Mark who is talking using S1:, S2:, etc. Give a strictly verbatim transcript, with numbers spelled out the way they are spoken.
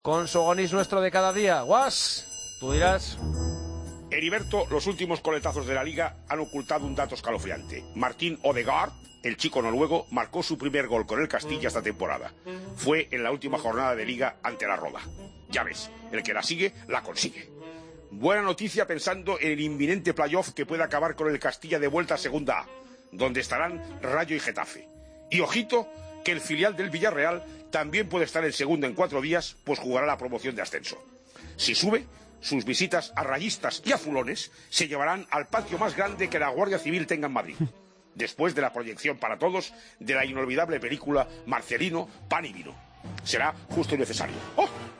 S1: con su Onís nuestro de cada día. Guas, tú dirás.
S2: Heriberto, los últimos coletazos de la Liga han ocultado un dato escalofriante. Martín Odegaard, el chico noruego, marcó su primer gol con el Castilla esta temporada. Fue en la última jornada de Liga ante la Roda. Ya ves, el que la sigue, la consigue. Buena noticia pensando en el inminente playoff que puede acabar con el Castilla de vuelta a Segunda A, donde estarán Rayo y Getafe. Y ojito, que el filial del Villarreal también puede estar en segunda en cuatro días, pues jugará la promoción de ascenso. Si sube, sus visitas a rayistas y azulones se llevarán al patio más grande que la Guardia Civil tenga en Madrid, después de la proyección para todos de la inolvidable película Marcelino, Pan y Vino. Será justo y necesario. ¡Oh!